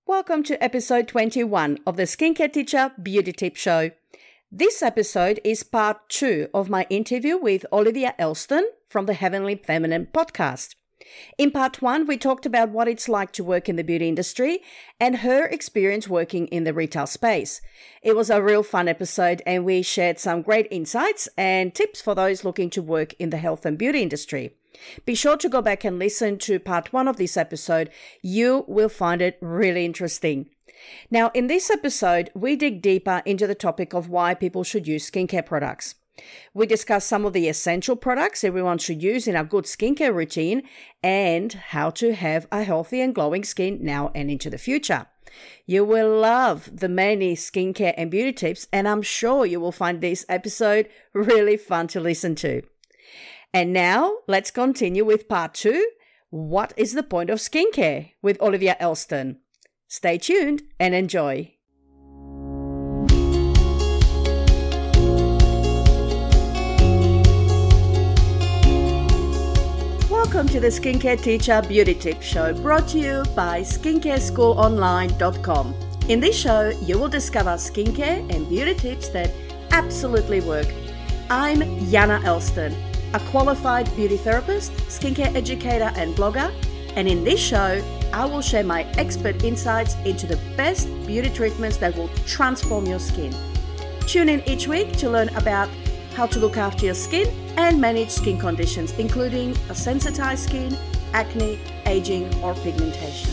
Welcome to episode 21 of the Skincare Teacher Beauty Tip Show. This episode is part 2 of my interview with Olivia Elston from the Heavenly Feminine podcast. In part 1, we talked about what it's like to work in the beauty industry and her experience working in the retail space. It was a real fun episode and we shared some great insights and tips for those looking to work in the health and beauty industry. Be sure to go back and listen to part 1 of this episode. You will find it really interesting. Now, in this episode, we dig deeper into the topic of why people should use skincare products. We discuss some of the essential products everyone should use in a good skincare routine and how to have a healthy and glowing skin now and into the future. You will love the many skincare and beauty tips, and I'm sure you will find this episode really fun to listen to. And now, let's continue with part 2, What is the Point of Skincare? With Olivia Elston. Stay tuned and enjoy. Welcome to the Skincare Teacher Beauty Tip Show, brought to you by SkincareSchoolOnline.com. In this show, you will discover skincare and beauty tips that absolutely work. I'm Jana Elston, a qualified beauty therapist, skincare educator and blogger, and in this show, I will share my expert insights into the best beauty treatments that will transform your skin. Tune in each week to learn about how to look after your skin and manage skin conditions, including a sensitized skin, acne, aging, or pigmentation.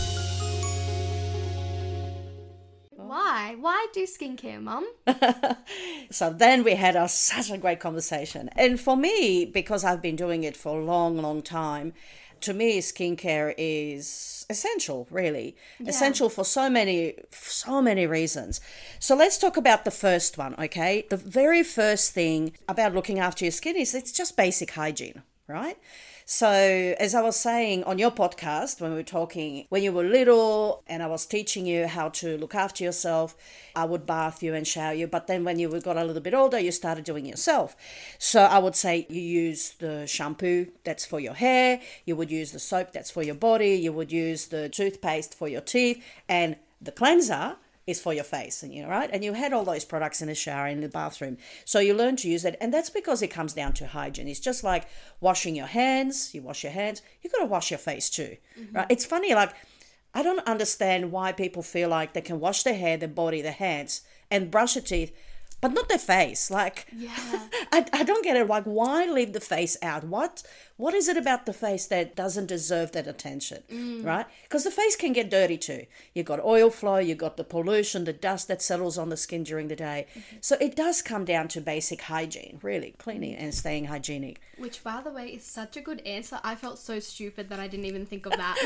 Why do skincare, Mum? So then we had such a great conversation. And for me, because I've been doing it for a long time, to me, skincare is essential, really. Yeah. Essential for so many reasons. So let's talk about the first one, okay? The very first thing about looking after your skin is it's just basic hygiene, right? So as I was saying on your podcast, when we were talking, when you were little and I was teaching you how to look after yourself, I would bath you and shower you. But then when you got a little bit older, you started doing it yourself. So I would say you use the shampoo that's for your hair. You would use the soap that's for your body. You would use the toothpaste for your teeth. And the cleanser is for your face, and right? And you had all those products in the shower, in the bathroom. So you learn to use it. And that's because it comes down to hygiene. It's just like washing your hands. You wash your hands. You got to wash your face too, right? It's funny, like, I don't understand why people feel like they can wash their hair, their body, their hands, and brush their teeth, but not their face. Like, yeah. I don't get it. Like, why leave the face out? What is it about the face that doesn't deserve that attention, right? Because the face can get dirty too. You've got oil flow, you've got the pollution, the dust that settles on the skin during the day. So it does come down to basic hygiene, really, cleaning and staying hygienic. Which, by the way, is such a good answer. I felt so stupid that I didn't even think of that.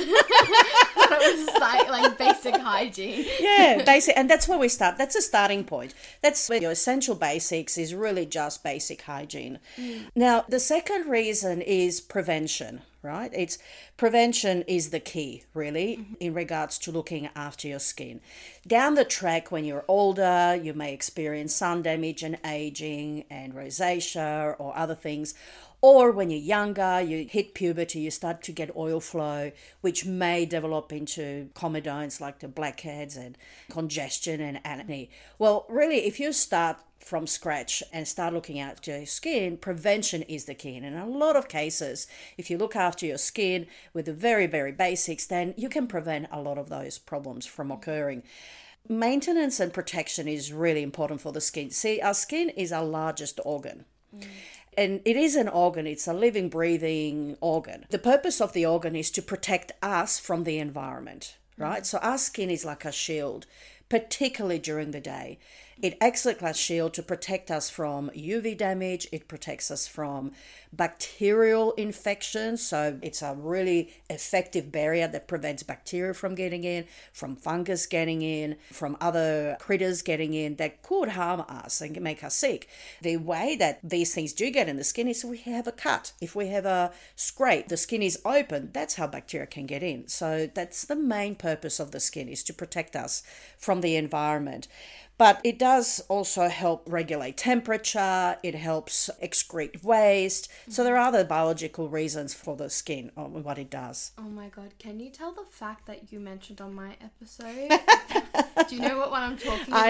It was like basic hygiene. Yeah, basic, and that's where we start. That's a starting point. That's where your essential basics is really just basic hygiene. Now, the second reason is prevention, right? Prevention is the key, really, in regards to looking after your skin. Down the track, when you're older, you may experience sun damage and aging and rosacea or other things. Or when you're younger, you hit puberty, you start to get oil flow, which may develop into comedones like the blackheads and congestion and acne. Well, really, if you start from scratch and start looking after your skin, prevention is the key. And in a lot of cases, if you look after your skin with the very, very basics, then you can prevent a lot of those problems from occurring. Maintenance and protection is really important for the skin. See, our skin is our largest organ. And it is an organ, it's a living, breathing organ. The purpose of the organ is to protect us from the environment, right? So our skin is like a shield, particularly during the day. It acts like a shield to protect us from UV damage. It protects us from bacterial infections. So it's a really effective barrier that prevents bacteria from getting in, from fungus getting in, from other critters getting in that could harm us and make us sick. The way that these things do get in the skin is if we have a cut, if we have a scrape, the skin is open, that's how bacteria can get in. So that's the main purpose of the skin, is to protect us from from the environment. But it does also help regulate temperature, it helps excrete waste. So there are other biological reasons for the skin on what it does. Oh my god, can you tell the fact that you mentioned on my episode? Do you know what one I'm talking about?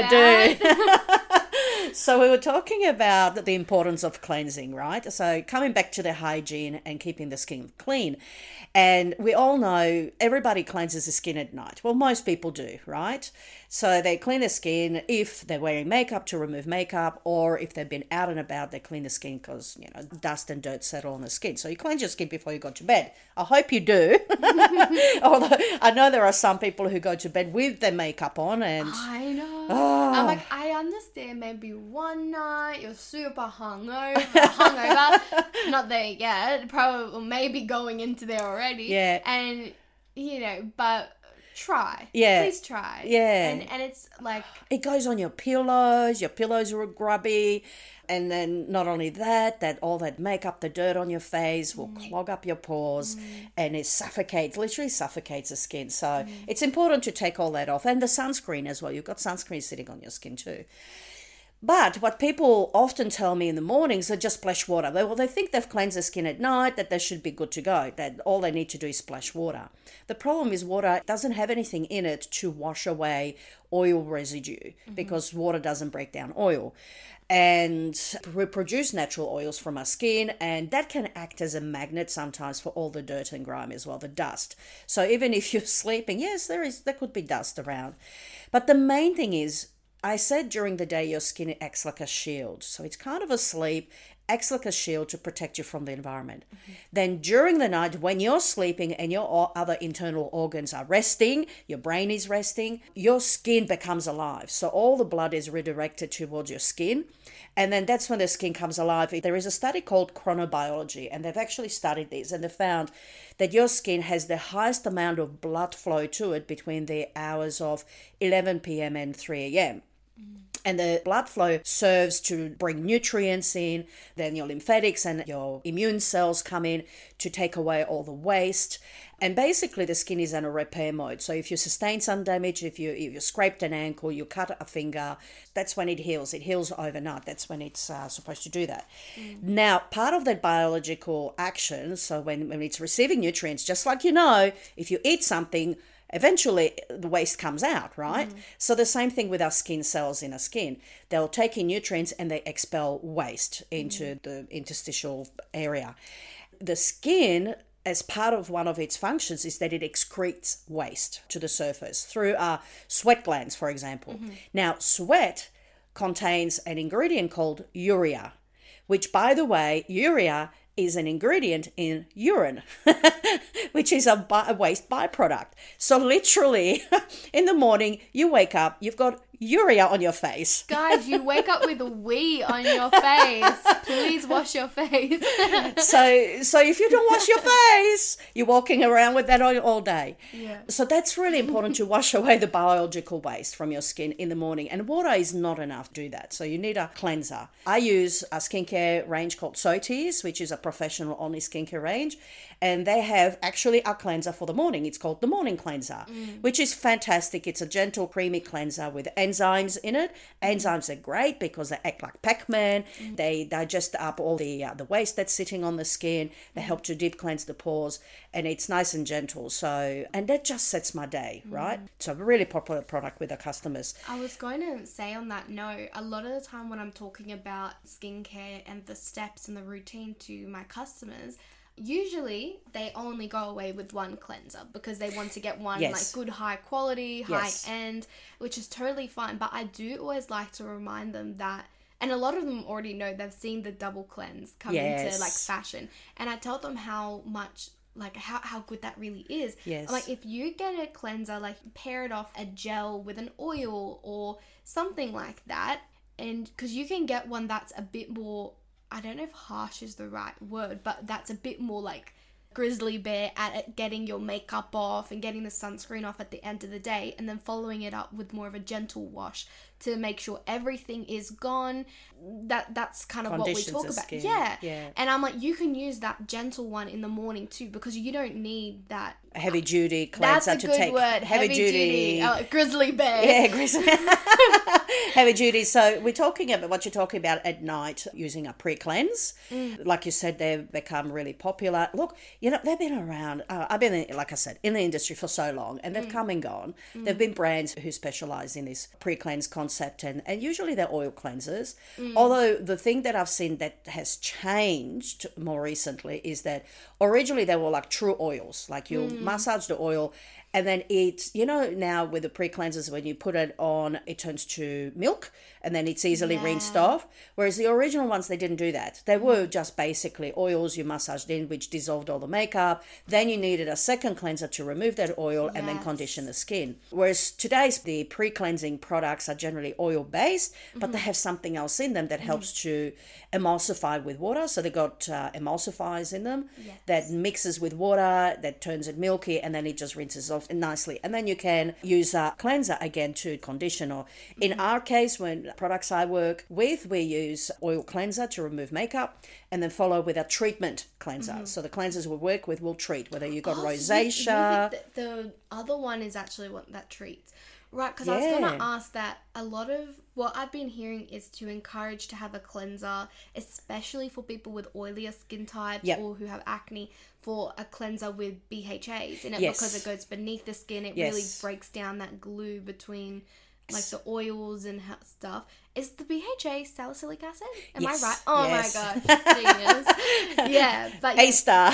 I do. So we were talking about the importance of cleansing, right? So coming back to the hygiene and keeping the skin clean. And we all know everybody cleanses the skin at night. Well, most people do, right? So they clean the skin if they're wearing makeup to remove makeup, or if they've been out and about, they clean the skin because, dust and dirt settle on the skin. So you cleanse your skin before you go to bed. I hope you do. Although I know there are some people who go to bed with their makeup on and... I know. I'm like, I understand maybe one night you're super hungover. Not there yet. Probably maybe going into there already. Yeah. And, but... try. Yeah. Please try. Yeah. And it's like... it goes on your pillows are grubby. And then not only that all that makeup, the dirt on your face will clog up your pores and it literally suffocates the skin. So it's important to take all that off. And the sunscreen as well. You've got sunscreen sitting on your skin too. But what people often tell me in the mornings are just splash water. They think they've cleansed their skin at night, that they should be good to go, that all they need to do is splash water. The problem is water doesn't have anything in it to wash away oil residue because water doesn't break down oil. And we produce natural oils from our skin, and that can act as a magnet sometimes for all the dirt and grime as well, the dust. So even if you're sleeping, yes, there could be dust around. But the main thing is, I said during the day your skin acts like a shield. So it's kind of asleep, acts like a shield to protect you from the environment. Then during the night, when you're sleeping and your other internal organs are resting, your brain is resting, your skin becomes alive. So all the blood is redirected towards your skin. And then that's when the skin comes alive. There is a study called chronobiology, and they've actually studied this, and they found that your skin has the highest amount of blood flow to it between the hours of 11 p.m. and 3 a.m. And the blood flow serves to bring nutrients in, then your lymphatics and your immune cells come in to take away all the waste. And basically the skin is in a repair mode. So if you sustain some damage, if you scraped an ankle, you cut a finger, that's when it heals. It heals overnight. That's when it's supposed to do that. Now, part of that biological action, so when it's receiving nutrients, just like if you eat something, eventually the waste comes out, right? So the same thing with our skin cells in our skin. They'll take in nutrients and they expel waste into the interstitial area. The skin, as part of one of its functions, is that it excretes waste to the surface through our sweat glands, for example. Now, sweat contains an ingredient called urea, which, by the way, urea is an ingredient in urine, which is a waste byproduct. So literally, in the morning, you wake up, you've got urea on your face. Guys, you wake up with a wee on your face. Please wash your face. So if you don't wash your face, you're walking around with that all day. Yeah. So that's really important to wash away the biological waste from your skin in the morning. And water is not enough to do that. So you need a cleanser. I use a skincare range called Sotis, which is a professional only skincare range. And they have actually a cleanser for the morning. It's called the Morning Cleanser, which is fantastic. It's a gentle, creamy cleanser with enzymes in it. Enzymes are great because they act like Pac-Man. They digest up all the waste that's sitting on the skin. They help to deep cleanse the pores, and it's nice and gentle. So, and that just sets my day, right? So a really popular product with our customers. I was going to say on that note, a lot of the time when I'm talking about skincare and the steps and the routine to my customers, usually they only go away with one cleanser because they want to get one like good high quality, high end, which is totally fine. But I do always like to remind them that, and a lot of them already know, they've seen the double cleanse come into like fashion, and I tell them how much, like how good that really is. Like if you get a cleanser, like pair it off a gel with an oil or something like that, and because you can get one that's a bit more, I don't know if harsh is the right word, but that's a bit more like grizzly bear at getting your makeup off and getting the sunscreen off at the end of the day, and then following it up with more of a gentle wash to make sure everything is gone. That's kind of Conditions what we talk the about. skin. Yeah. Yeah. And I'm like, you can use that gentle one in the morning too, because you don't need that. Heavy duty cleanser That's a to good take. word. Heavy duty. Grizzly bear. Yeah, grizzly. Heavy duty. So we're talking about what you're talking about at night using a pre-cleanse. Like you said, they've become really popular. Look, they've been around. I've been, like I said, in the industry for so long, and they've come and gone. There've been brands who specialize in this pre-cleanse concept, and usually they're oil cleansers. Although the thing that I've seen that has changed more recently is that originally they were like true oils, like you massage the oil. And then now with the pre-cleansers, when you put it on, it turns to milk and then it's easily rinsed off. Whereas the original ones, they didn't do that. They were just basically oils you massaged in, which dissolved all the makeup. Then you needed a second cleanser to remove that oil and then condition the skin. Whereas the pre-cleansing products are generally oil-based, but they have something else in them that helps to emulsify with water. So they've got emulsifiers in them that mixes with water, that turns it milky, and then it just rinses off nicely. And then you can use a cleanser again to condition. Or in our case, when products I work with, we use oil cleanser to remove makeup and then follow with a treatment cleanser. So the cleansers we work with will treat whether you've got rosacea. The other one is actually what that treats. Right, because I was going to ask that a lot of what I've been hearing is to encourage to have a cleanser, especially for people with oilier skin types or who have acne, for a cleanser with BHAs in it because it goes beneath the skin. It really breaks down that glue between like the oils and stuff. Is the BHA salicylic acid? Am I right? Oh my gosh, genius. Yeah, but A-star.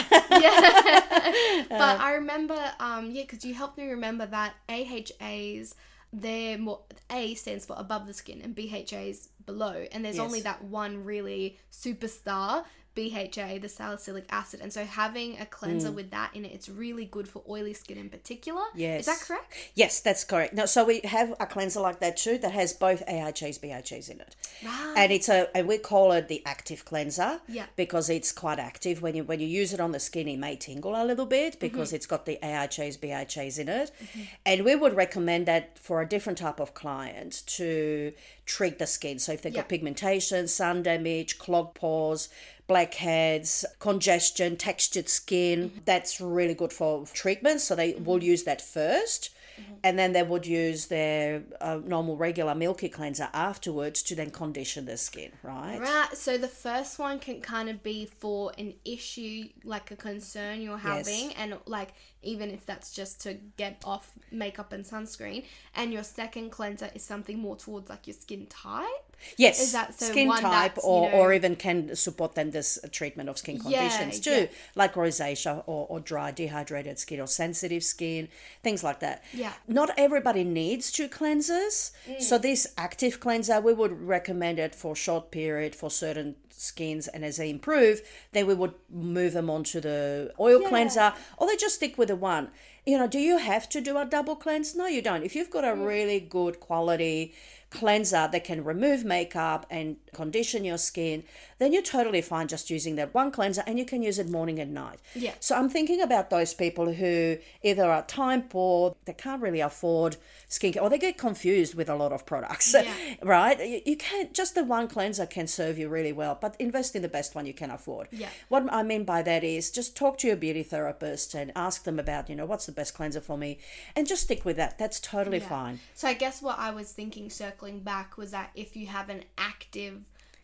But I remember, because you helped me remember that AHAs, they're more, A stands for above the skin and BHAs below, and there's only that one really superstar BHA, the salicylic acid, and so having a cleanser with that in it, it's really good for oily skin in particular. Is that correct? Yes, that's correct. No, so we have a cleanser like that too that has both AHAs, BHAs in it. Right. And we call it the active cleanser because it's quite active. When you use it on the skin, it may tingle a little bit because it's got the AHAs, BHAs in it. And we would recommend that for a different type of client to treat the skin. So if they've got pigmentation, sun damage, clogged pores, blackheads, congestion, textured skin, that's really good for treatment. So they will use that first. And then they would use their normal regular milky cleanser afterwards to then condition the skin, right? Right. So the first one can kind of be for an issue, like a concern you're having, and like even if that's just to get off makeup and sunscreen. And your second cleanser is something more towards like your skin type. Yes, is that so skin one type or even can support then this treatment of skin conditions too, like rosacea or dry dehydrated skin or sensitive skin, things like that. Yeah. Not everybody needs two cleansers. So this active cleanser, we would recommend it for a short period for certain skins, and as they improve, then we would move them onto the oil cleanser, or they just stick with the one. Do you have to do a double cleanse? No, you don't. If you've got a really good quality cleanser that can remove makeup and condition your skin, then you're totally fine just using that one cleanser, and you can use it morning and night. Yeah. So I'm thinking about those people who either are time poor, they can't really afford skincare, or they get confused with a lot of products, right? You can't, just the one cleanser can serve you really well, but invest in the best one you can afford. Yeah. What I mean by that is just talk to your beauty therapist and ask them about, what's the best cleanser for me, and just stick with that. That's totally fine. So I guess what I was thinking, circling back, was that if you have an active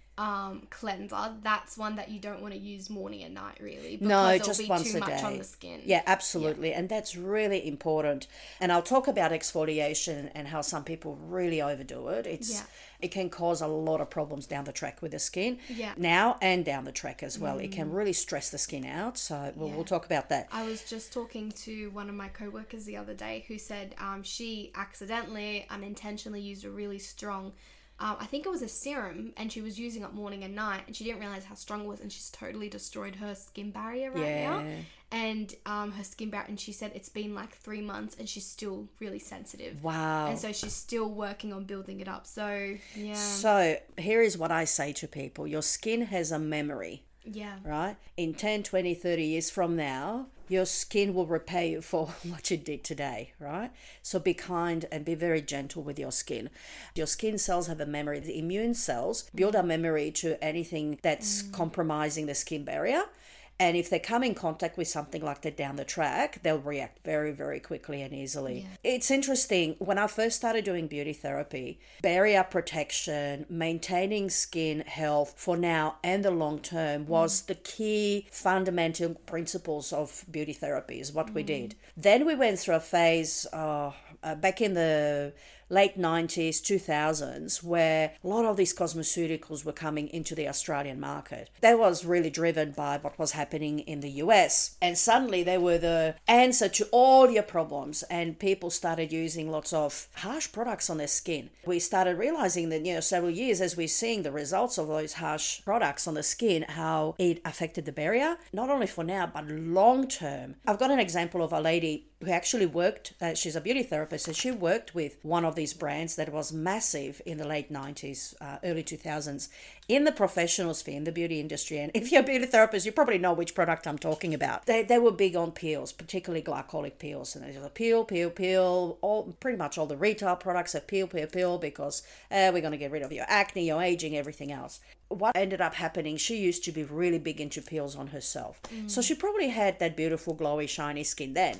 cleanser, that's one that you don't want to use morning and night, really, because just it'll be once too a much day on the skin. Yeah, absolutely. And that's really important. And I'll talk about exfoliation and how some people really overdo it. It can cause a lot of problems down the track with the skin now and down the track as well. It can really stress the skin out, so we'll talk about that. I was just talking to one of my co-workers the other day who said she accidentally, unintentionally used a really strong I think it was a serum, and she was using it morning and night, and she didn't realize how strong it was, and she's totally destroyed her skin barrier now. And her skin barrier, and she said it's been like 3 months and she's still really sensitive. Wow. And so she's still working on building it up. So, yeah. So here is what I say to people. Your skin has a memory. Yeah. right? In 10, 20, 30 years from now, your skin will repay you for what you did today, right? So be kind and be very gentle with your skin. Your skin cells have a memory. The immune cells build a memory to anything that's compromising the skin barrier. And if they come in contact with something like that down the track, they'll react very, very quickly and easily. Yeah. It's interesting. When I first started doing beauty therapy, barrier protection, maintaining skin health for now and the long term was the key fundamental principles of beauty therapy, is what we did. Then we went through a phase back in the late 90s, 2000s, where a lot of these cosmeceuticals were coming into the Australian market. That was really driven by what was happening in the US. And suddenly they were the answer to all your problems, and people started using lots of harsh products on their skin. We started realizing that, several years as we're seeing the results of those harsh products on the skin, how it affected the barrier, not only for now, but long term. I've got an example of a lady who actually worked, she's a beauty therapist, and she worked with one of these brands that was massive in the late 90s, early 2000s, in the professional sphere, in the beauty industry. And if you're a beauty therapist, you probably know which product I'm talking about. They were big on peels, particularly glycolic peels. And there's a peel. Pretty much all the retail products have peel, because we're going to get rid of your acne, your aging, everything else. What ended up happening, she used to be really big into peels on herself. So she probably had that beautiful, glowy, shiny skin then.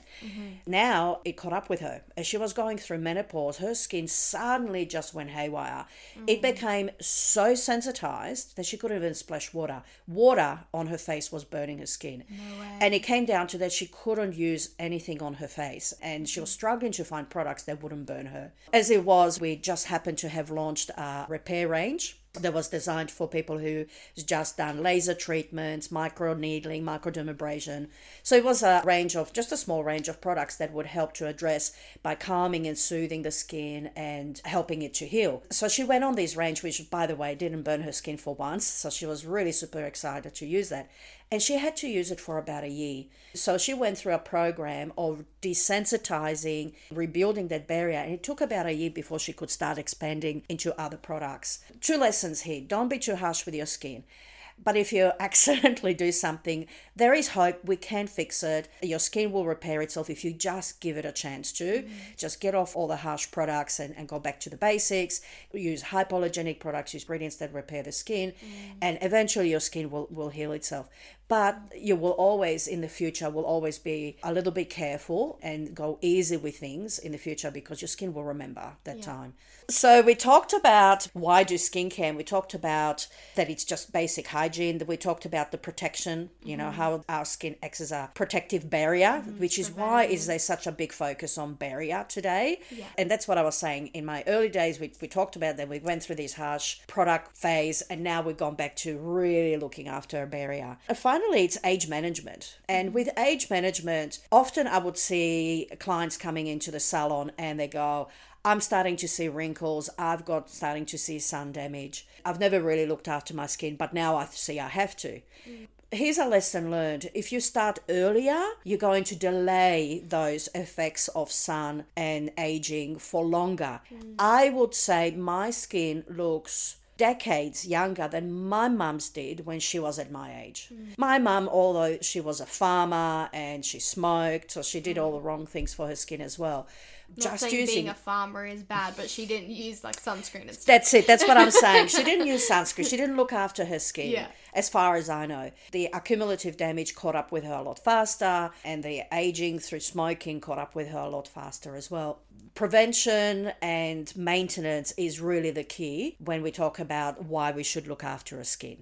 Now it caught up with her. As she was going through menopause, her skin suddenly just went haywire. It became so sensitized that she couldn't even splash water. Water on her face was burning her skin. No way. And it came down to that she couldn't use anything on her face, and she was struggling to find products that wouldn't burn her. As it was, we just happened to have launched a repair range that was designed for people who just done laser treatments, micro needling, microdermabrasion. So it was just a small range of products that would help to address by calming and soothing the skin and helping it to heal. So she went on this range, which, by the way, didn't burn her skin for once. So she was really super excited to use that. And she had to use it for about a year. So she went through a program of desensitizing, rebuilding that barrier. And it took about a year before she could start expanding into other products. 2 lessons here. Don't be too harsh with your skin. But if you accidentally do something, there is hope. We can fix it. Your skin will repair itself if you just give it a chance to. Just get off all the harsh products and go back to the basics. Use hypoallergenic products, use ingredients that repair the skin, and eventually your skin will heal itself. But you will always, in the future, be a little bit careful and go easy with things in the future, because your skin will remember that time. So we talked about why do skincare, and we talked about that it's just basic hygiene. We talked about the protection, how our skin acts as a protective barrier, which is why is there such a big focus on barrier today. Yeah. And that's what I was saying. In my early days, we talked about that. We went through this harsh product phase, and now we've gone back to really looking after a barrier. And finally, it's age management. And with age management, often I would see clients coming into the salon and they go, I'm starting to see wrinkles. Starting to see sun damage. I've never really looked after my skin, but now I see I have to. Here's a lesson learned. If you start earlier, you're going to delay those effects of sun and aging for longer. I would say my skin looks decades younger than my mum's did when she was at my age. My mum, although she was a farmer and she smoked, so she did all the wrong things for her skin as well. Not saying being a farmer is bad, but she didn't use sunscreen and stuff. That's it. That's what I'm saying. She didn't use sunscreen. She didn't look after her skin, as far as I know. The accumulative damage caught up with her a lot faster, and the aging through smoking caught up with her a lot faster as well. Prevention and maintenance is really the key when we talk about why we should look after our skin.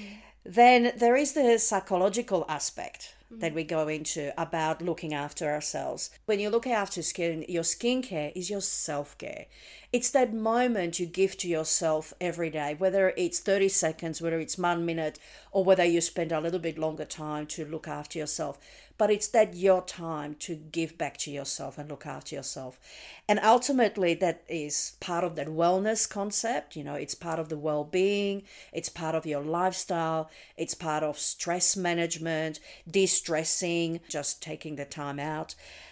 Then there is the psychological aspect that we go into about looking after ourselves. When you look after skin, your skincare is your self-care. It's that moment you give to yourself every day, whether it's 30 seconds, whether it's 1 minute, or whether you spend a little bit longer time to look after yourself. But it's that your time to give back to yourself and look after yourself. And ultimately, that is part of that wellness concept. It's part of the well-being. It's part of your lifestyle. It's part of stress management, de-stressing, just taking the time out.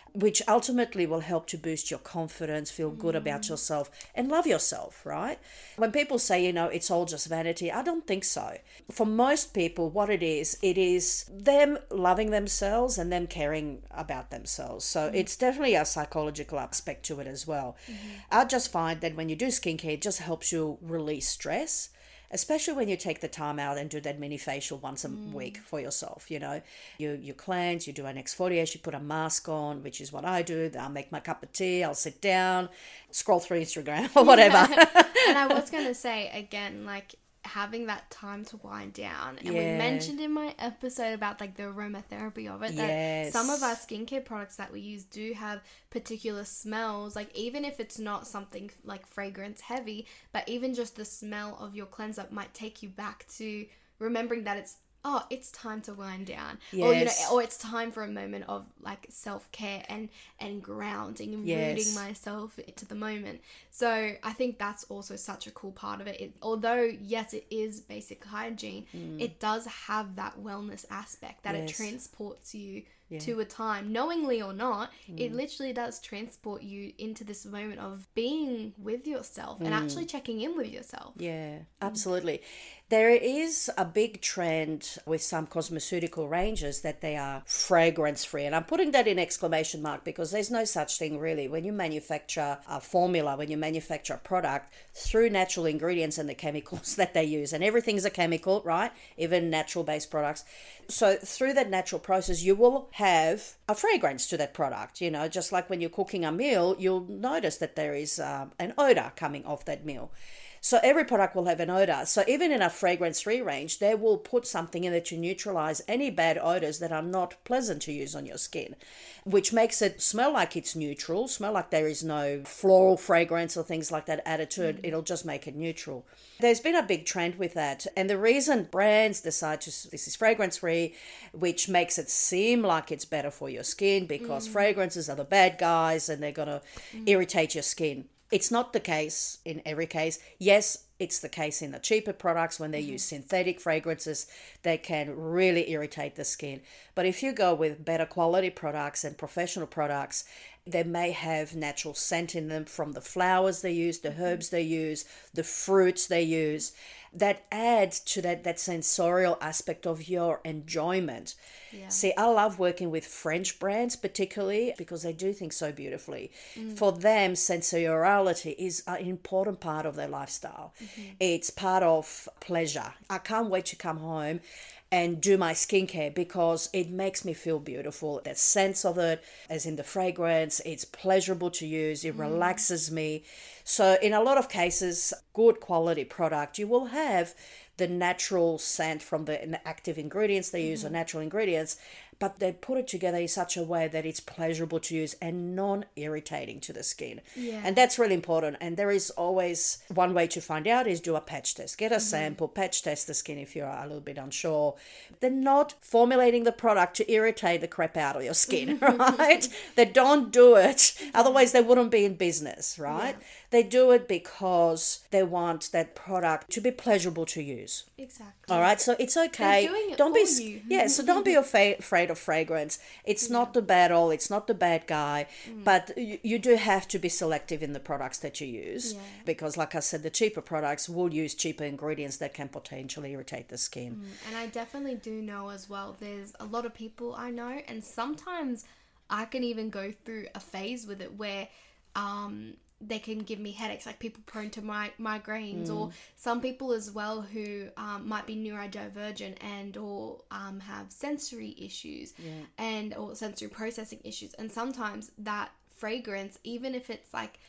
which ultimately will help to boost your confidence, feel good about yourself, and love yourself, right? When people say, it's all just vanity, I don't think so. For most people, what it is them loving themselves and them caring about themselves. So it's definitely a psychological aspect to it as well. I just find that when you do skincare, it just helps you release stress, especially when you take the time out and do that mini facial once a week for yourself. You cleanse, you do an exfoliation, you put a mask on, which is what I do. I'll make my cup of tea, I'll sit down, scroll through Instagram or whatever. And I was going to say, again, like, having that time to wind down, and we mentioned in my episode about like the aromatherapy of it, that some of our skincare products that we use do have particular smells, like even if it's not something like fragrance heavy, but even just the smell of your cleanser might take you back to remembering that it's time to wind down, or it's time for a moment of like self-care and grounding and rooting myself into the moment. So I think that's also such a cool part of it. Although yes, it is basic hygiene, it does have that wellness aspect that it transports you to a time, knowingly or not. It literally does transport you into this moment of being with yourself and actually checking in with yourself. Yeah, absolutely. There is a big trend with some cosmeceutical ranges that they are fragrance free, and I'm putting that in exclamation mark because there's no such thing really. When you manufacture a formula, when you manufacture a product through natural ingredients and the chemicals that they use, and everything's a chemical, right? Even natural based products. So through that natural process, you will have a fragrance to that product. Just like when you're cooking a meal, you'll notice that there is an odor coming off that meal. So every product will have an odor. So even in a fragrance-free range, they will put something in it to neutralize any bad odors that are not pleasant to use on your skin, which makes it smell like it's neutral, smell like there is no floral fragrance or things like that added to it. It'll just make it neutral. There's been a big trend with that. And the reason brands decide this is fragrance-free, which makes it seem like it's better for your skin because fragrances are the bad guys and they're going to irritate your skin. It's not the case in every case. Yes, it's the case in the cheaper products when they use synthetic fragrances. They can really irritate the skin. But if you go with better quality products and professional products, they may have natural scent in them from the flowers they use, the herbs they use, the fruits they use. That adds to that sensorial aspect of your enjoyment. Yeah. See, I love working with French brands particularly because they do things so beautifully. For them, sensoriality is an important part of their lifestyle. It's part of pleasure. I can't wait to come home and do my skincare because it makes me feel beautiful. The sense of it, as in the fragrance, it's pleasurable to use, it relaxes me. So in a lot of cases, good quality product, you will have the natural scent from the active ingredients they use or natural ingredients, but they put it together in such a way that it's pleasurable to use and non-irritating to the skin. Yeah. And that's really important. And there is always one way to find out is do a patch test. Get a sample, patch test the skin if you're a little bit unsure. They're not formulating the product to irritate the crap out of your skin, right? They don't do it. Otherwise, they wouldn't be in business, right? Yeah. They do it because they want that product to be pleasurable to use. Exactly. All right, so it's okay. They're doing it don't for be you. Yeah, so don't be afraid of fragrance. It's not the bad all, it's not the bad guy, but you do have to be selective in the products that you use because, like I said, the cheaper products will use cheaper ingredients that can potentially irritate the skin. And I definitely do know as well, there's a lot of people I know, and sometimes I can even go through a phase with it where they can give me headaches, like people prone to migraines, or some people as well who might be neurodivergent and or have sensory issues and or sensory processing issues. And sometimes that fragrance, even if it's like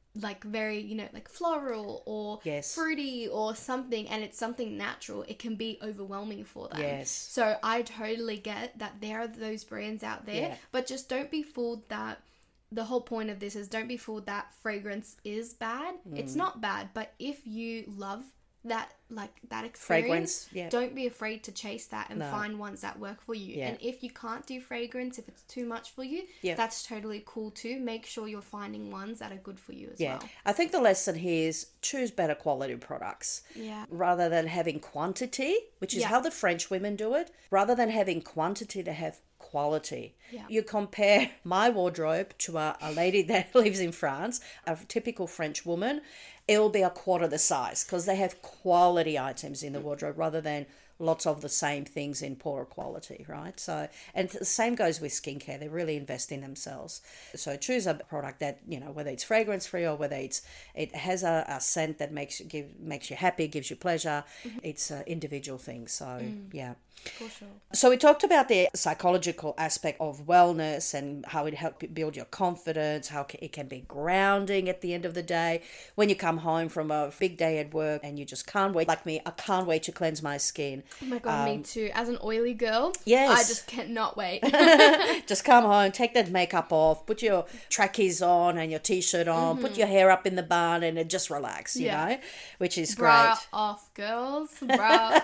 very, like floral or fruity or something, and it's something natural, it can be overwhelming for them. Yes. So I totally get that there are those brands out there, but just don't be fooled that the whole point of this is don't be fooled that fragrance is bad. It's not bad, but if you love that experience, don't be afraid to chase that and find ones that work for you. And if you can't do fragrance, if it's too much for you, that's totally cool too. Make sure you're finding ones that are good for you as well. I think the lesson here is choose better quality products rather than having quantity, which is how the French women do it. Rather than having quantity, they have quality. Yeah. You compare my wardrobe to a lady that lives in France, a typical French woman, it will be a quarter the size because they have quality items in the wardrobe rather than lots of the same things in poorer quality, right? So, and the same goes with skincare. They really invest in themselves. So choose a product that, whether it's fragrance free or whether it has a scent that makes you happy, gives you pleasure. It's an individual thing. So yeah. For sure. So we talked about the psychological aspect of wellness and how it helps build your confidence, how it can be grounding at the end of the day. When you come home from a big day at work and you just can't wait, like me, I can't wait to cleanse my skin. Oh my God, me too. As an oily girl, yes. I just cannot wait. Just come home, take that makeup off, put your trackies on and your t-shirt on, put your hair up in the bun and just relax, you know, which is Bra great. off, girls. Bra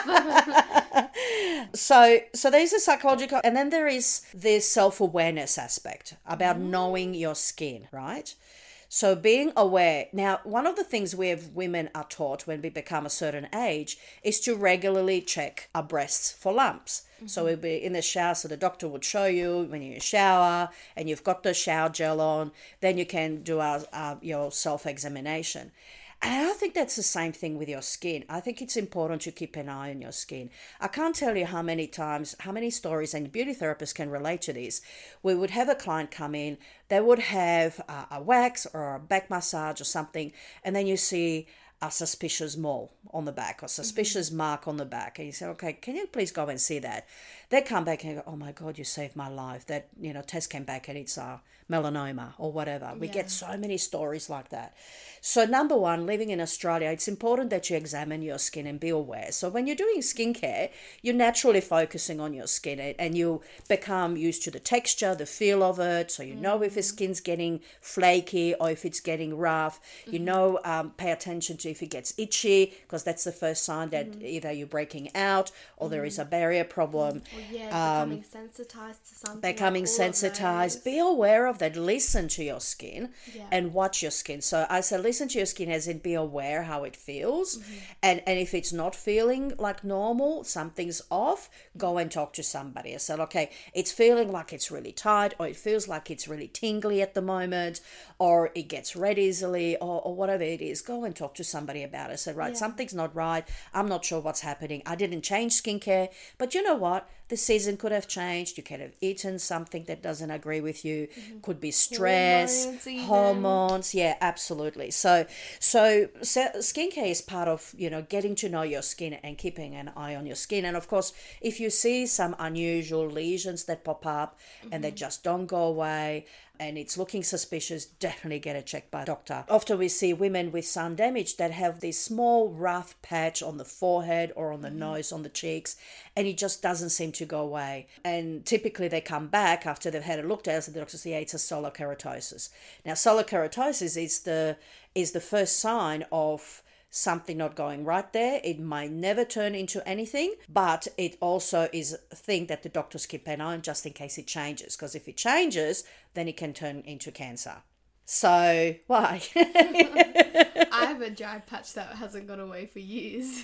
off. So there's a psychological, and then there is the self-awareness aspect about knowing your skin, right? So being aware. Now, one of the things women are taught when we become a certain age is to regularly check our breasts for lumps. So we'll be in the shower, so the doctor would show you when you're in the shower and you've got the shower gel on, then you can do your self-examination. And I think that's the same thing with your skin. I think it's important to keep an eye on your skin. I can't tell you how many stories, and beauty therapists can relate to this. We would have a client come in, they would have a wax or a back massage or something, and then you see a suspicious mole on the back or suspicious mark on the back. And you say, okay, can you please go and see that? They come back and go, oh my God, you saved my life. That, test came back and it's melanoma or whatever. We get so many stories like that. So number one, living in Australia, it's important that you examine your skin and be aware. So when you're doing skincare, you're naturally focusing on your skin and you become used to the texture, the feel of it. So you know if your skin's getting flaky or if it's getting rough. Pay attention to if it gets itchy, because that's the first sign that either you're breaking out or there is a barrier problem. Becoming sensitized to something. Becoming sensitized. Be aware of that. Listen to your skin and watch your skin. So I say listen to your skin as in be aware how it feels. And if it's not feeling like normal, something's off, go and talk to somebody. I said, okay, it's feeling like it's really tight, or it feels like it's really tingly at the moment, or it gets red easily, or whatever it is. Go and talk to somebody about it. I said, right, something's not right. I'm not sure what's happening. I didn't change skincare, but you know what? The season could have changed. You could have eaten something that doesn't agree with you. Could be stress, hormones. Yeah, absolutely. So skincare is part of, getting to know your skin and keeping an eye on your skin. And of course, if you see some unusual lesions that pop up and they just don't go away, and it's looking suspicious, definitely get it checked by a doctor. Often we see women with sun damage that have this small rough patch on the forehead or on the nose, on the cheeks, and it just doesn't seem to go away. And typically they come back after they've had it looked at, so the doctor says, yeah, it's a solar keratosis. Now, solar keratosis is the first sign of something not going right there. It might never turn into anything, but it also is a thing that the doctors keep an eye on just in case it changes, because if it changes, then it can turn into cancer. So, why? I have a dry patch that hasn't gone away for years.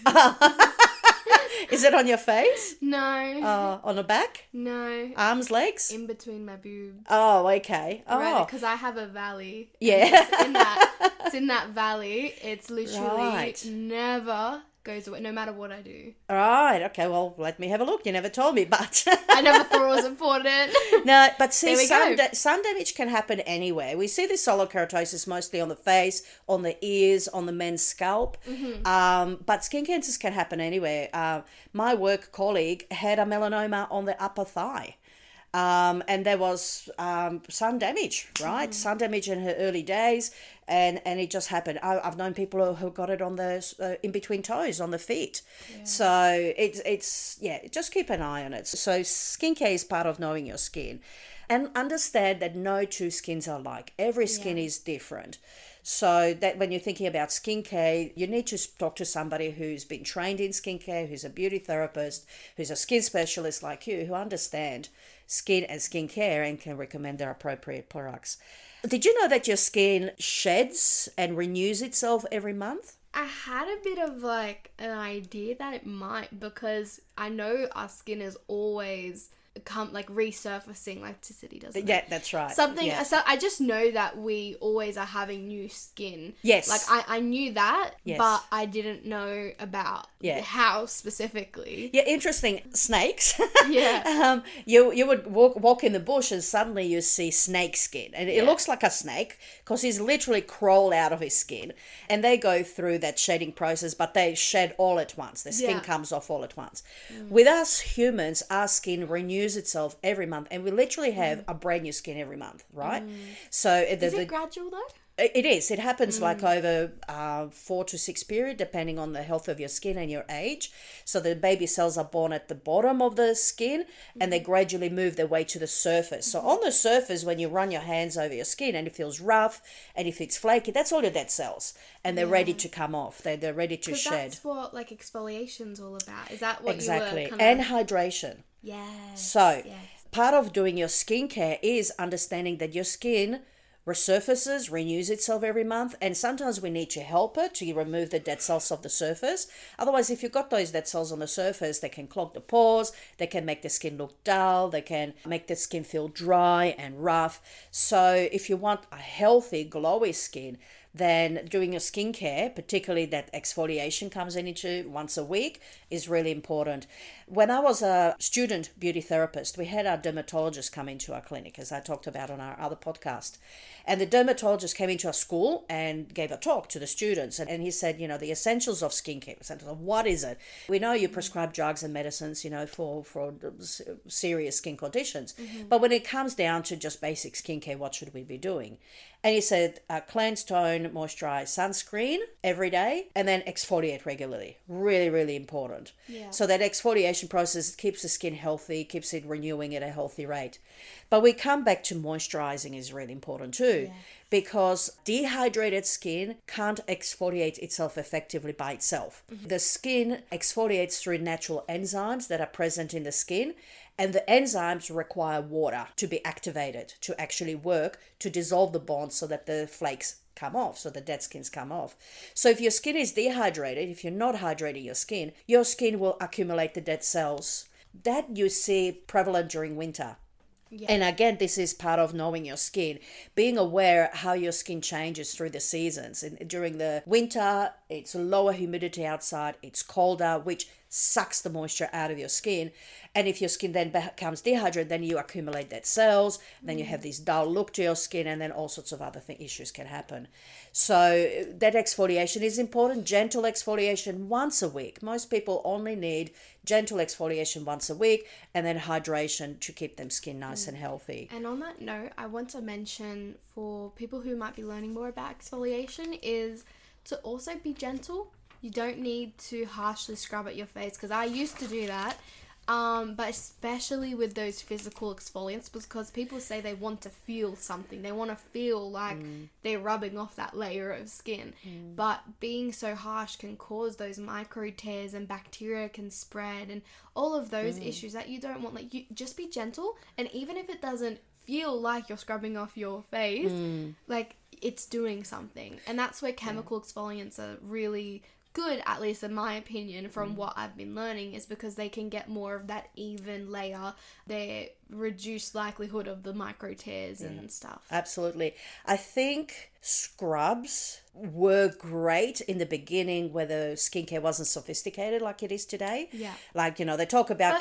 Is it on your face? No. On the back? No. Arms, legs? In between my boobs. Oh, okay. Oh. Right, because I have a valley. Yeah. It's in that valley. It's literally never goes away, no matter what I do. All right. Okay. Well, let me have a look. You never told me, but I never thought it was important. No, but see, sun damage can happen anywhere. We see this solar keratosis mostly on the face, on the ears, on the men's scalp. But skin cancers can happen anywhere. My work colleague had a melanoma on the upper thigh. And there was sun damage, right? Sun damage in her early days, and it just happened. I've known people who got it on the in between toes, on the feet. Yeah. So it's just keep an eye on it. So skincare is part of knowing your skin, and understand that no two skins are alike. Every skin is different. So that when you're thinking about skincare, you need to talk to somebody who's been trained in skincare, who's a beauty therapist, who's a skin specialist like you, who understand skin and skincare and can recommend their appropriate products. Did you know that your skin sheds and renews itself every month? I had a bit of an idea that it might, because I know our skin is always come like resurfacing elasticity, doesn't Yeah, it? that's right. Something. Yeah. So I just know that we always are having new skin. Yes. Like I knew that, Yes. but I didn't know about how specifically. Yeah, interesting. Snakes. Yeah. You would walk in the bush and suddenly you see snake skin, and it looks like a snake because he's literally crawl out of his skin, and they go through that shedding process, but they shed all at once. The skin comes off all at once. With us humans, our skin renews itself every month, and we literally have a brand new skin every month, right? So Is it gradual though? It is. It happens like over 4 to 6 period, depending on the health of your skin and your age. So the baby cells are born at the bottom of the skin, and they gradually move their way to the surface. So on the surface, when you run your hands over your skin and it feels rough and if it's flaky, that's all your dead cells, and they're ready to come off. They're ready to shed. That's what like exfoliation's all about. Is that what Exactly. you were And hydration. Yes. So yes. part of doing your skincare is understanding that your skin resurfaces, renews itself every month, and sometimes we need to help it to remove the dead cells off the surface. Otherwise, if you've got those dead cells on the surface, they can clog the pores, they can make the skin look dull, they can make the skin feel dry and rough. So if you want a healthy, glowy skin, then doing your skincare, particularly that exfoliation comes into once a week, is really important. When I was a student beauty therapist, we had our dermatologist come into our clinic, as I talked about on our other podcast. And the dermatologist came into our school and gave a talk to the students. And he said, the essentials of skincare. What is it? We know you prescribe drugs and medicines, for serious skin conditions. But when it comes down to just basic skincare, what should we be doing? And he said, cleanse, tone, moisturize, sunscreen every day, and then exfoliate regularly. Really, really important. Yeah. So that exfoliation process keeps the skin healthy, keeps it renewing at a healthy rate. But we come back to moisturizing is really important too, because dehydrated skin can't exfoliate itself effectively by itself. The skin exfoliates through natural enzymes that are present in the skin, and the enzymes require water to be activated to actually work to dissolve the bonds so that the flakes come off, so the dead skins come off. So if your skin is dehydrated, if you're not hydrating your skin will accumulate the dead cells. That you see prevalent during winter. Yeah. And again, this is part of knowing your skin, being aware how your skin changes through the seasons. And during the winter, it's lower humidity outside, it's colder, which sucks the moisture out of your skin. And if your skin then becomes dehydrated, then you accumulate dead cells, then you have this dull look to your skin, and then all sorts of other issues can happen. So that exfoliation is important. Gentle exfoliation once a week. Most people only need gentle exfoliation once a week, and then hydration to keep them skin nice and healthy. And on that note, I want to mention for people who might be learning more about exfoliation is to also be gentle. You don't need to harshly scrub at your face, because I used to do that. But especially with those physical exfoliants, because people say they want to feel something. They want to feel like they're rubbing off that layer of skin. But being so harsh can cause those micro tears, and bacteria can spread, and all of those issues that you don't want. Like, you just be gentle, and even if it doesn't feel like you're scrubbing off your face, like, it's doing something. And that's where chemical exfoliants are really good, at least in my opinion, from what I've been learning, is because they can get more of that even layer. They reduce likelihood of the micro tears and stuff. Absolutely. I think scrubs were great in the beginning, where the skincare wasn't sophisticated like it is today. Yeah. Like, they talk about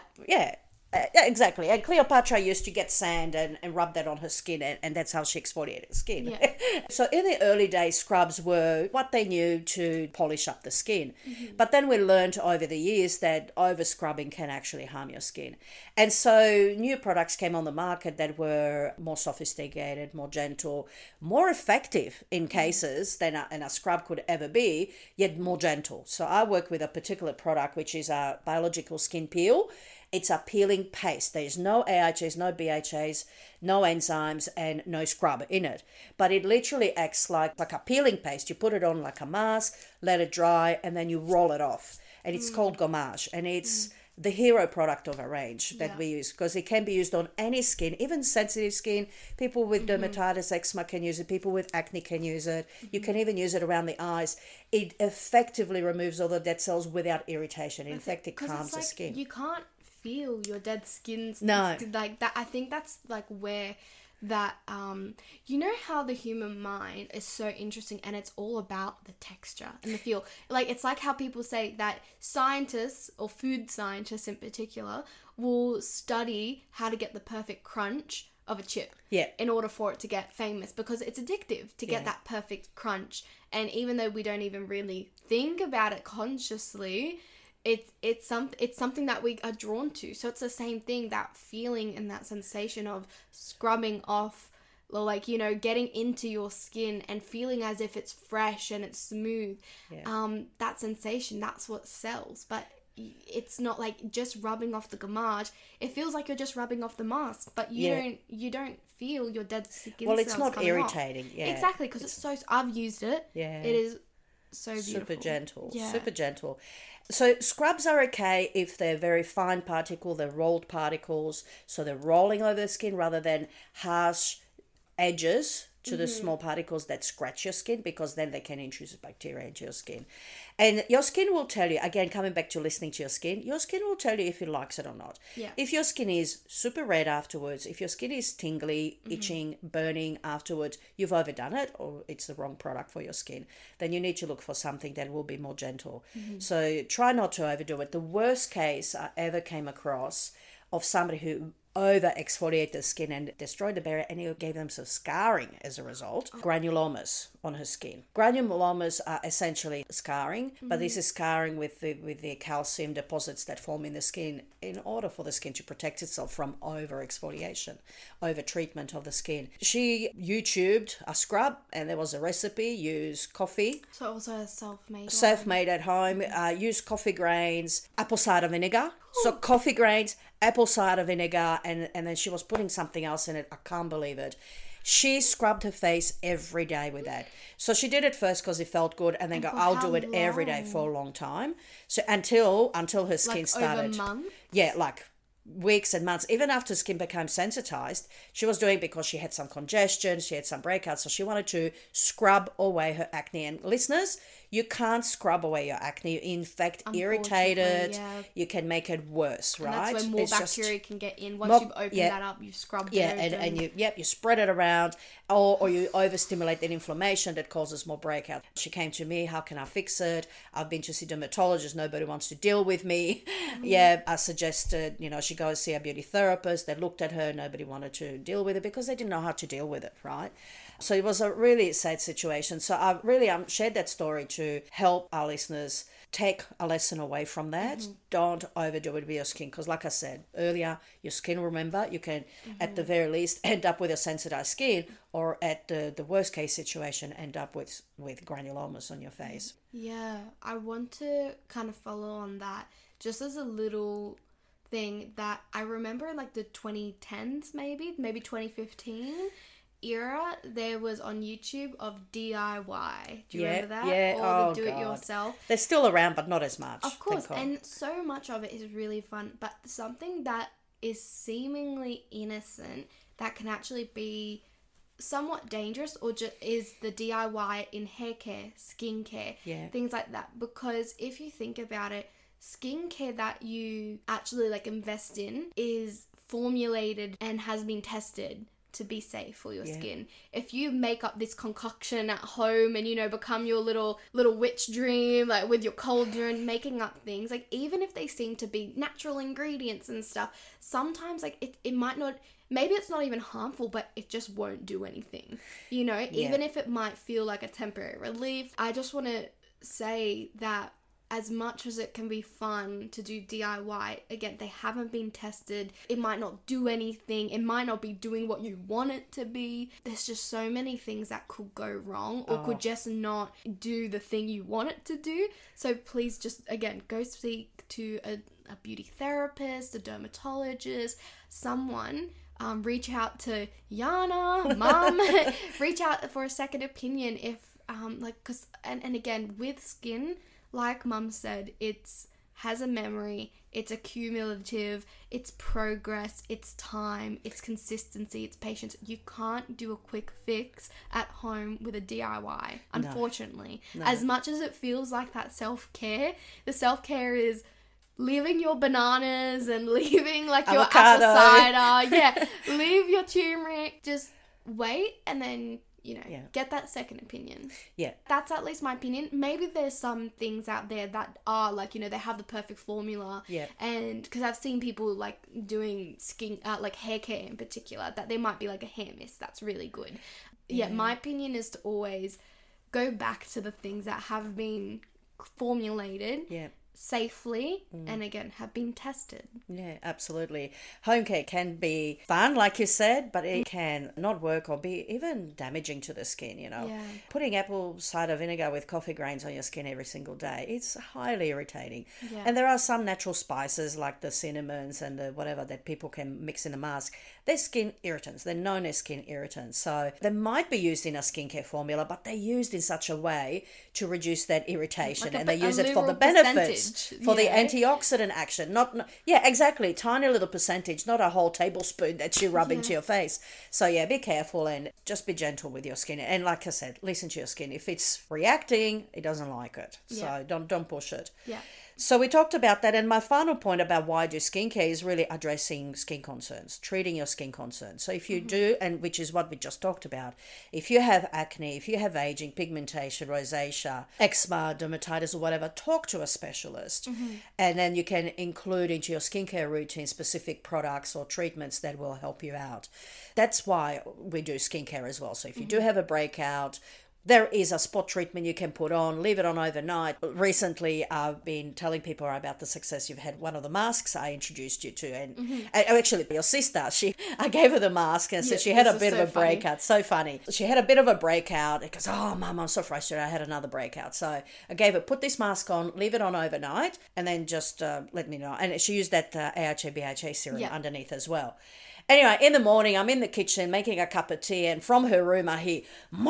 Yeah, exactly. And Cleopatra used to get sand and rub that on her skin, and that's how she exfoliated her skin. Yeah. So in the early days, scrubs were what they knew to polish up the skin. But then we learned over the years that over scrubbing can actually harm your skin. And so new products came on the market that were more sophisticated, more gentle, more effective in cases than a scrub could ever be, yet more gentle. So I work with a particular product, which is a biological skin peel. It's a peeling paste. There's no AHAs, no BHAs, no enzymes, and no scrub in it. But it literally acts like a peeling paste. You put it on like a mask, let it dry, and then you roll it off. And it's called Gommage. And it's the hero product of a range that we use, because it can be used on any skin, even sensitive skin. People with dermatitis, eczema can use it. People with acne can use it. You can even use it around the eyes. It effectively removes all the dead cells without irritation. In fact, it calms the skin. You can't feel your dead skin. No. Like that. I think that's like where that, you know how the human mind is so interesting and it's all about the texture and the feel. Like, it's like how people say that scientists, or food scientists in particular, will study how to get the perfect crunch of a chip in order for it to get famous, because it's addictive to get that perfect crunch. And even though we don't even really think about it consciously, it's something that we are drawn to. So it's the same thing, that feeling and that sensation of scrubbing off, or like, you know, getting into your skin and feeling as if it's fresh and it's smooth. That sensation, that's what sells. But it's not like just rubbing off the gommage. It feels like you're just rubbing off the mask, but you don't feel your dead skin. Well, it's not irritating. Yeah, exactly, because it's so. I've used it. Yeah, it is so beautiful. Super gentle. Yeah. Super gentle. So scrubs are okay if they're very fine particle, they're rolled particles, so they're rolling over the skin rather than harsh edges to the small particles that scratch your skin, because then they can introduce bacteria into your skin. And your skin will tell you, again, coming back to listening to your skin will tell you if it likes it or not. Yeah. If your skin is super red afterwards, if your skin is tingly, itching, burning afterwards, you've overdone it, or it's the wrong product for your skin. Then you need to look for something that will be more gentle. So try not to overdo it. The worst case I ever came across of somebody who over exfoliate the skin and destroyed the barrier, and it gave them some scarring as a result. Granulomas on her skin. Granulomas are essentially scarring, but this is scarring with the calcium deposits that form in the skin in order for the skin to protect itself from over exfoliation, over treatment of the skin. She YouTubed a scrub, and there was a recipe. Use coffee. So also a self-made. Self-made at home. Use coffee grains, apple cider vinegar. So coffee grains, apple cider vinegar, and then she was putting something else in it. I can't believe it. She scrubbed her face every day with that. So she did it first because it felt good, and then I'll do it every day for a long time. So until her skin like started. Over months? Yeah, like weeks and months. Even after skin became sensitized, she was doing, because she had some congestion, she had some breakouts, so she wanted to scrub away her acne. And listeners, you can't scrub away your acne. You in fact irritate it. Yeah. You can make it worse, right? And that's where more bacteria can get in. Once you've opened that up, you've scrubbed it. And you spread it around, or you overstimulate that inflammation that causes more breakout. She came to me, how can I fix it? I've been to see dermatologists, nobody wants to deal with me. I suggested, she go see a beauty therapist. They looked at her, nobody wanted to deal with it because they didn't know how to deal with it, right? So it was a really sad situation. So I really shared that story to help our listeners take a lesson away from that. Don't overdo it with your skin, because like I said earlier, your skin, remember, you can at the very least end up with a sensitized skin, or at the worst case situation end up with granulomas on your face. Yeah, I want to kind of follow on that just as a little thing that I remember in like the 2010s, maybe 2015 era, there was on YouTube of DIY. Do you remember that? Yeah. Or the do-it-yourself. They're still around, but not as much. Of course, and so much of it is really fun, but something that is seemingly innocent that can actually be somewhat dangerous, or is the DIY in hair care, skincare, things like that. Because if you think about it, skincare that you actually like invest in is formulated and has been tested to be safe for your skin. If you make up this concoction at home and become your little witch dream, like with your cauldron, making up things, like even if they seem to be natural ingredients and stuff, sometimes like it might not, maybe it's not even harmful, but it just won't do anything, even if it might feel like a temporary relief. I just want to say that as much as it can be fun to do DIY, again, they haven't been tested. It might not do anything. It might not be doing what you want it to be. There's just so many things that could go wrong, or could just not do the thing you want it to do. So please just, again, go speak to a beauty therapist, a dermatologist, someone. Reach out to Yana, Mum. Reach out for a second opinion if, because, and again, with skin, like Mum said, it's has a memory, it's accumulative, it's progress, it's time, it's consistency, it's patience. You can't do a quick fix at home with a DIY, unfortunately. No. As much as it feels like that self-care, the self-care is leaving your bananas and leaving like your Avocado. apple cider. Yeah, leave your turmeric. Just wait and then, get that second opinion. Yeah. That's at least my opinion. Maybe there's some things out there that are like, they have the perfect formula. Yeah. And because I've seen people like doing like hair care in particular, that there might be like a hair mist that's really good. Yeah, my opinion is to always go back to the things that have been formulated safely and again have been tested. Yeah, absolutely. Home care can be fun, like you said, but it can not work or be even damaging to the skin, Yeah. Putting apple cider vinegar with coffee grains on your skin every single day, it's highly irritating. Yeah. And there are some natural spices like the cinnamons and the whatever that people can mix in a mask. They're skin irritants. They're known as skin irritants. So they might be used in a skincare formula, but they're used in such a way to reduce that irritation. Like and they use it for the liberal benefits, percentage. for the antioxidant action. Yeah, exactly. Tiny little percentage, not a whole tablespoon that you rub into your face. So yeah, be careful and just be gentle with your skin. And like I said, listen to your skin. If it's reacting, it doesn't like it. So don't push it. Yeah. So we talked about that, and my final point about why do skincare is really addressing skin concerns, treating your skin concerns. So if you do, and which is what we just talked about, if you have acne, if you have aging, pigmentation, rosacea, eczema, dermatitis or whatever, talk to a specialist. And then you can include into your skincare routine specific products or treatments that will help you out. That's why we do skincare as well. So if you do have a breakout, there is a spot treatment you can put on, leave it on overnight. Recently, I've been telling people about the success you've had. One of the masks I introduced you to, and actually your sister, I gave her the mask and said she had a bit of a breakout. So funny. She had a bit of a breakout. It goes, oh, Mum, I'm so frustrated. I had another breakout. So I gave her, put this mask on, leave it on overnight, and then just let me know. And she used that AHA, BHA serum underneath as well. Anyway, in the morning, I'm in the kitchen making a cup of tea, and from her room, I hear,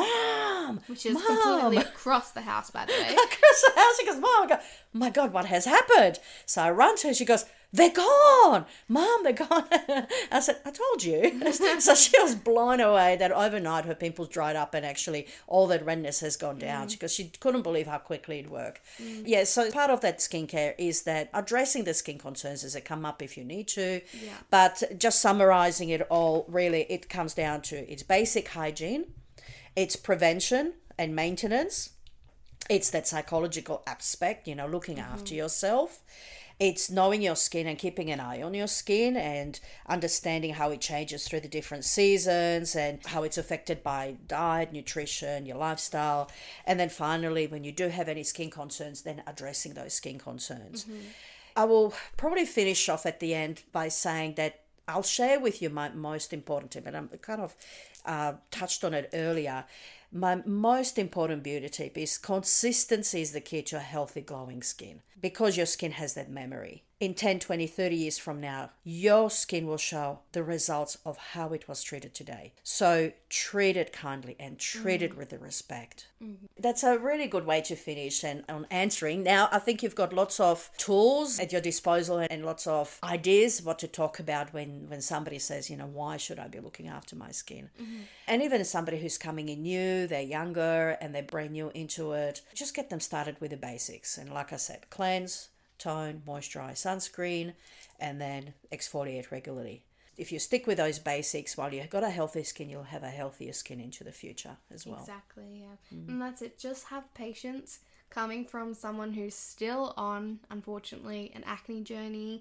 Mom! Which is completely across the house, by the way. Across the house, she goes, Mom, I go, my God, what has happened? So I run to her, she goes, they're gone! Mom, they're gone. I said, I told you. So she was blown away that overnight her pimples dried up and actually all that redness has gone down because she couldn't believe how quickly it worked. Yeah, so part of that skincare is that addressing the skin concerns as they come up if you need to. Yeah. But just summarizing it all, really, it comes down to it's basic hygiene, it's prevention and maintenance, it's that psychological aspect, looking after yourself. It's knowing your skin and keeping an eye on your skin and understanding how it changes through the different seasons and how it's affected by diet, nutrition, your lifestyle. And then finally, when you do have any skin concerns, then addressing those skin concerns. I will probably finish off at the end by saying that I'll share with you my most important tip, and I kind of touched on it earlier. My most important beauty tip is consistency is the key to a healthy glowing skin because your skin has that memory. In 10, 20, 30 years from now, your skin will show the results of how it was treated today. So treat it kindly and treat it with the respect. That's a really good way to finish and on answering. Now, I think you've got lots of tools at your disposal and lots of ideas what to talk about when somebody says, why should I be looking after my skin? And even somebody who's coming in new, they're younger and they're brand new into it, just get them started with the basics. And like I said, cleanse, tone, moisturize, sunscreen, and then exfoliate regularly. If you stick with those basics while you've got a healthy skin, you'll have a healthier skin into the future as well. Exactly, yeah. And that's it. Just have patience coming from someone who's still on, unfortunately, an acne journey.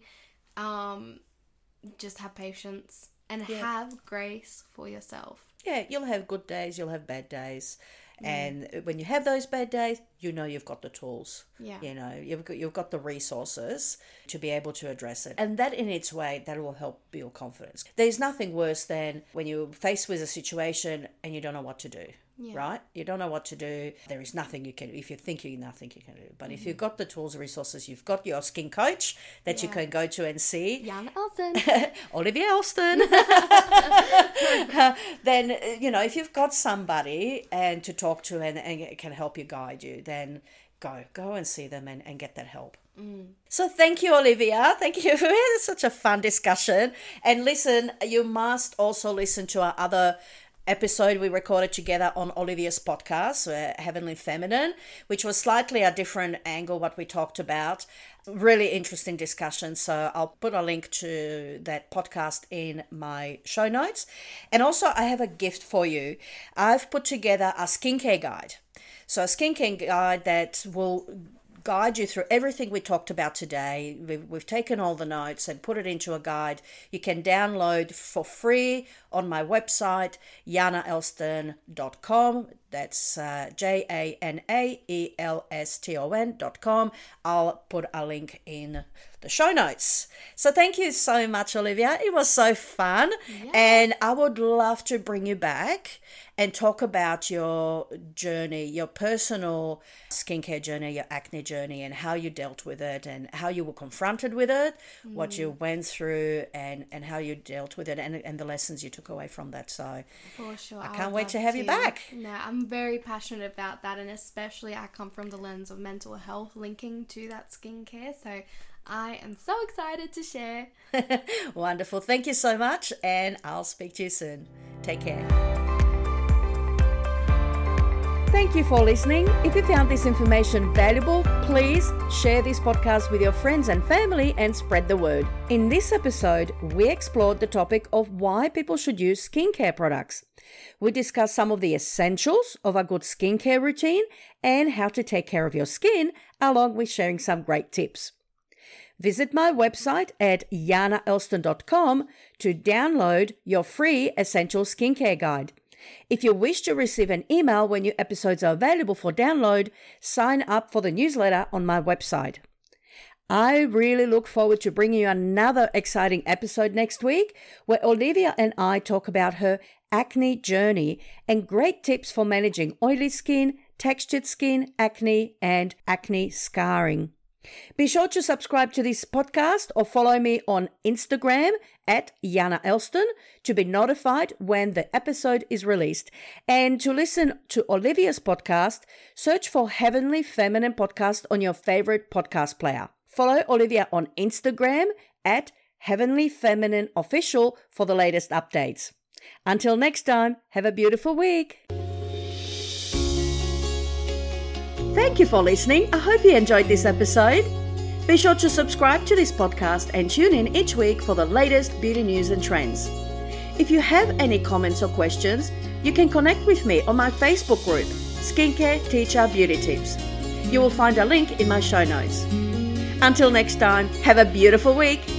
Just have patience and have grace for yourself. Yeah, you'll have good days, you'll have bad days. And when you have those bad days, you've got the tools. Yeah. You've got the resources to be able to address it. And that in its way, that will help build confidence. There's nothing worse than when you're faced with a situation and you don't know what to do. Right? You don't know what to do. There is nothing you can do. If you're thinking nothing you can do. But if you've got the tools and resources, you've got your skin coach that you can go to and see. Jan Elston. Olivia Elston. Then, if you've got somebody and to talk to and it can help you, guide you, then go and see them and get that help. So thank you, Olivia. Thank you for such a fun discussion. And listen, you must also listen to our other episode we recorded together on Olivia's podcast, Heavenly Feminine, which was slightly a different angle what we talked about. Really interesting discussion. So I'll put a link to that podcast in my show notes. And also I have a gift for you. I've put together a skincare guide. So a skincare guide that will guide you through everything we talked about today. We've taken all the notes and put it into a guide you can download for free on my website, janaelston.com. That's JANAELSTON.com. I'll put a link in the show notes. So thank you so much, Olivia. It was so fun. Yes. And I would love to bring you back and talk about your journey, your personal skincare journey, your acne journey, and how you dealt with it and how you were confronted with it, what you went through and how you dealt with it and the lessons you took away from that. So for sure, I can't wait to have you back. No, I'm very passionate about that, and especially I come from the lens of mental health linking to that skincare. So I am so excited to share. Wonderful. Thank you so much, and I'll speak to you soon. Take care. Thank you for listening. If you found this information valuable, please share this podcast with your friends and family and spread the word. In this episode, we explored the topic of why people should use skincare products. We discussed some of the essentials of a good skincare routine and how to take care of your skin, along with sharing some great tips. Visit my website at janaelston.com to download your free Essential Skincare Guide. If you wish to receive an email when new episodes are available for download, sign up for the newsletter on my website. I really look forward to bringing you another exciting episode next week where Olivia and I talk about her acne journey and great tips for managing oily skin, textured skin, acne, and acne scarring. Be sure to subscribe to this podcast or follow me on Instagram at Jana Elston to be notified when the episode is released. And to listen to Olivia's podcast, search for Heavenly Feminine Podcast on your favorite podcast player. Follow Olivia on Instagram at Heavenly Feminine Official for the latest updates. Until next time, have a beautiful week. Thank you for listening. I hope you enjoyed this episode. Be sure to subscribe to this podcast and tune in each week for the latest beauty news and trends. If you have any comments or questions, you can connect with me on my Facebook group, Skincare Teacher Beauty Tips. You will find a link in my show notes. Until next time, have a beautiful week.